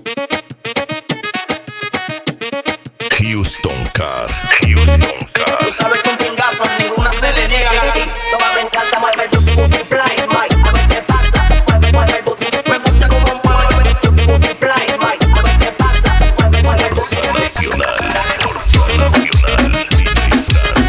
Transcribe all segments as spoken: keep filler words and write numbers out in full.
Houston Car. Houston Car. Tú sabes que un pingazo a ninguna se le niega aquí. Toma venganza, mueve tu booty fly, Mike. A ver qué pasa, mueve, mueve el booty. Me gusta como mueve tu booty fly, Mike. A ver qué pasa, mueve, mueve el booty. Nacional. Nacional. D J Fran.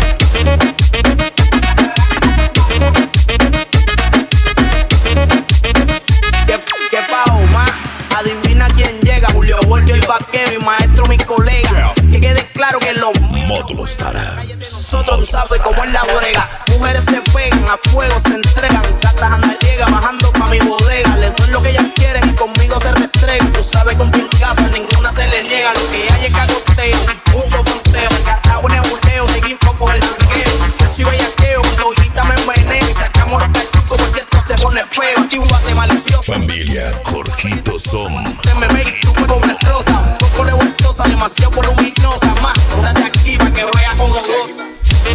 ¿Qué, qué pajo, ma? Adivina quién llega. Julio Borges, el vaquero y maestro, mi colega. Que quede claro que los Módulos Tara. nosotros, tú sabes cómo es la bodega. Mujeres se pegan, a fuego se entregan. Gatas andan llega, bajando pa' mi bodega. Les doy lo que ellas quieren y conmigo se restregan. Tú sabes que un pingazo a ninguna se le niega. Lo que hay es cagoteo, mucho fronteo. Engatado en el burdeo, seguimos con el jangueo. Sexy bellaqueo, todita me meneo. Y sacamos los cachicos porque esto se pone feo. Actívate malicioso. Familia Jorquito Son. Te me ve y tu cuerpo me destroza. Un poco revoltosa, demasiado voluminosa. Más, date aquí para que vea cómo goza.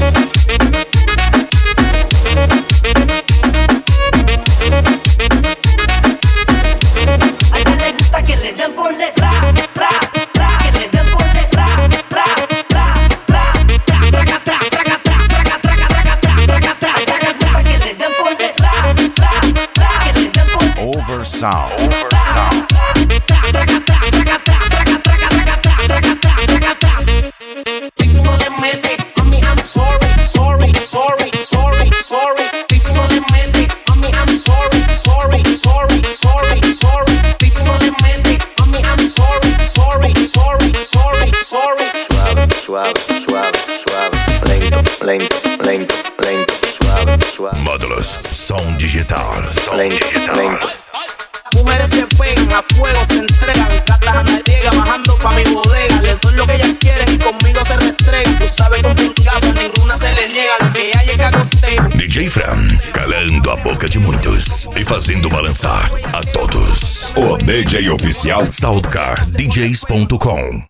A ella le gusta que le den por detrás, tra, tra, que le den por detrás, tra, tra, tra, tra, traca, tra, traca, tra, traca, traca, traca, tra, traca, tra, traca, tra, que le den por detrás, tra, tra, que le den por detrás. Oversound. Sorry, sorry, sorry, sorry, sorry. Pico no le mete, mami, I'm sorry, sorry, sorry, sorry, sorry. Pico no le mete, mami, I'm sorry, sorry, sorry, sorry, sorry. Suave, suave, suave, suave. Lento, lento, lento, lento. Suave, suave. Módulos Som Digital. Som Lento, Digital. lento. Mujeres se pegan, a fuego se entregan. Gatas andan llega, bajando pa' mi bodega. Les doy lo que ellas quieren y conmigo se restregan. Tú sabes que un pingazo a ninguna se le niega. Lo que hay es cagoteo. D J Fran, calando a boca de muitos e fazendo balançar a todos. O D J oficial Soundcar D Js ponto com.